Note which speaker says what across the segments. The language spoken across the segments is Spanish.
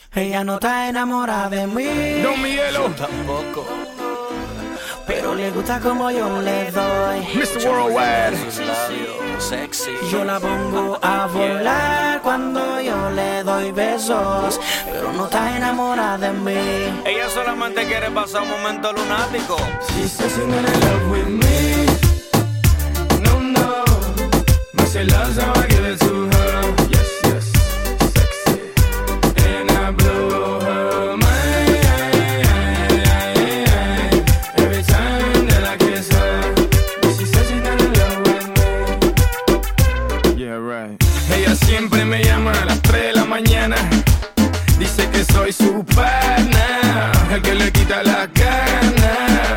Speaker 1: Ella no está enamorada de mí.
Speaker 2: Don Miguelo.
Speaker 1: Tampoco. Pero le gusta como yo le doy.
Speaker 2: Mr. Worldwide.
Speaker 1: Sexy. Yo la pongo a volar cuando yo le doy besos. Pero no está enamorada de mí.
Speaker 3: Ella solamente quiere pasar un momento lunático.
Speaker 2: She says she's not in love with me. No, no. But she loves how I give it to her. Yes, yes. Sexy. And I blow her mind. Every time that I kiss her. But she says she's not in love with me. Yeah, right. Ella siempre me llama a las 3 de la mañana. Dice que soy su pana, el que le quita la gana.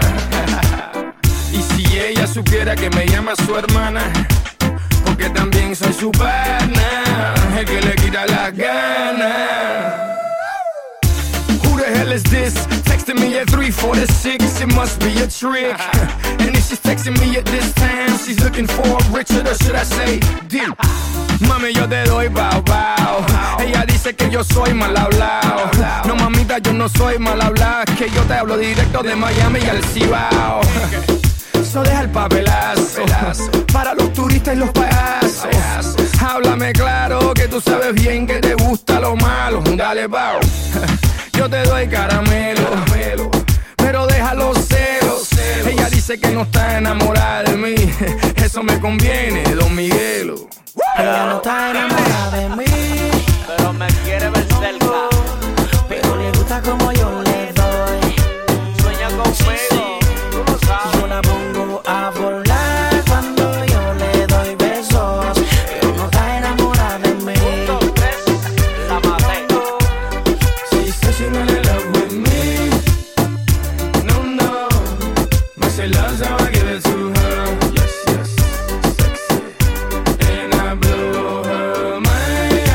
Speaker 2: Y si ella supiera que me llama su hermana, porque también soy su pana, el que le quita la gana. Who the hell is this? Texting me at 3:46, it must be a trick. And if she's texting me at this time, she's looking for Richard, or should I say Dick? Mami, yo te doy bow bow. Ella dice que yo soy mal hablado. No, mamita, yo no soy mal hablado. Que yo te hablo directo de Miami y al Cibao. Eso deja el papelazo para los turistas y los payasos. Háblame claro, que tú sabes bien que te gusta lo malo. Dale, bow. Yo te doy caramelo, pero deja los celos. Ella dice que no está enamorada de mí. Eso me conviene, Don Miguelo.
Speaker 1: Ella no está enamorada de mí.
Speaker 3: Pero me quiere ver cerca.
Speaker 1: Pero le gusta como yo le doy.
Speaker 3: Sueña conmigo, tú lo sabes.
Speaker 1: Yo la pongo a volar cuando yo le doy besos. Pero no está enamorada de mí.
Speaker 3: 1, 2, 3, la maté.
Speaker 2: She says she's not in love with me. No, no. But she loves how I give it to her. Yes, yes. Sexy. And I blow her mind.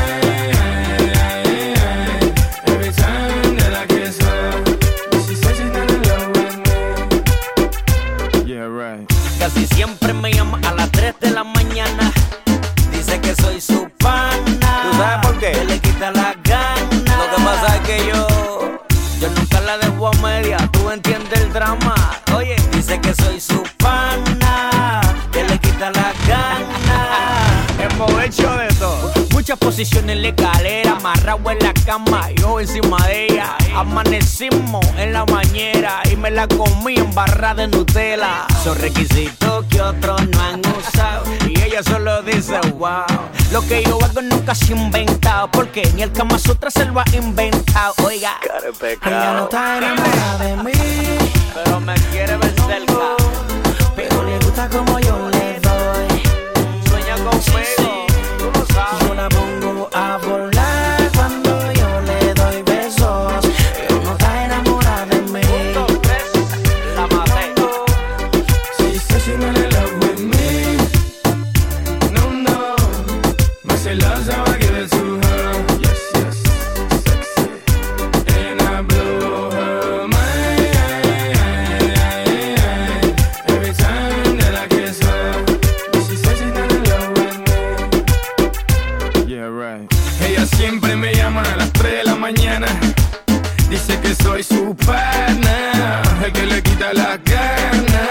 Speaker 2: Every time that I kiss her. She says she's not in love with me. Yeah, right.
Speaker 3: Casi siempre me llama a las 3 de la mañana. Dice que soy su pana. ¿Tú sabes por qué?
Speaker 1: Que le quita la gana.
Speaker 3: Lo que pasa es que yo nunca la dejo a media. Tú entiendes el drama. Oye, dice que soy su pana, que le quita la gana. Hemos hecho de todo. Muchas posiciones en la escalera, amarrado en la cama, yo encima de ella. Amanecimos en la bañera y me la comí en barra de Nutella. Son requisitos que otros no han usado y ella solo dice wow. Lo que yo hago nunca se ha inventado, porque ni el Kama Sutra se lo ha inventado. Oiga,
Speaker 1: Ella no está enamorada de mí.
Speaker 3: pero me quiere ver cerca.
Speaker 1: Pero le gusta como yo le doy.
Speaker 3: Sueña conmigo, tú lo sabes.
Speaker 1: Yo la pongo a volar cuando yo le doy besos. Pero no está enamorada de mí.
Speaker 3: 1, 2, 3, la maté.
Speaker 2: She says she's not in love with me. No, no. But she loves how I give it to her. Yes, yes. Sexy. And I blow her mind. Every time that I kiss her. She says she's not in love with me. Yeah, right. Ella siempre me llama a las 3 de la mañana. Dice que soy su pana, el que le quita la gana.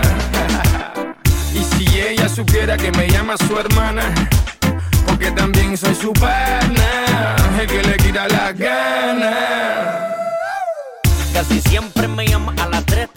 Speaker 2: Y si ella supiera que me llama su hermana, porque también soy su pana, el que le quita la gana.
Speaker 3: Casi siempre me llama a las 3